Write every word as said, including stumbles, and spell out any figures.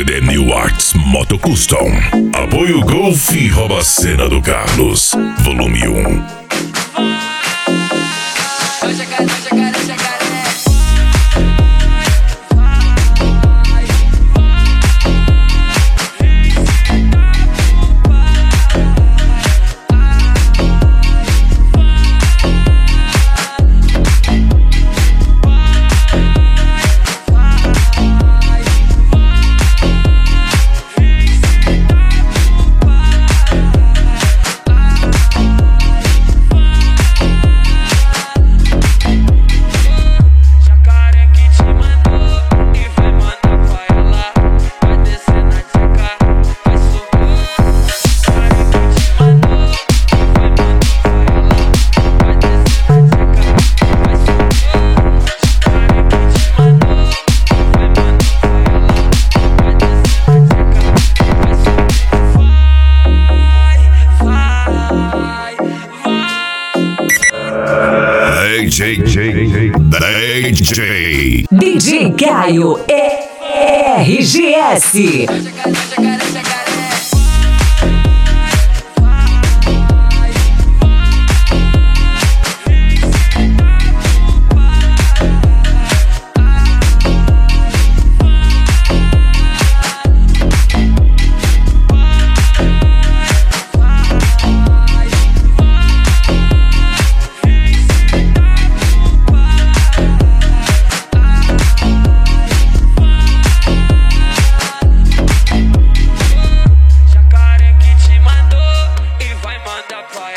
C D New Arts Moto Custom. Apoio Golf e Rouba Cena do Carlos, volume um. D J, D J, D J Caio R G S. Pra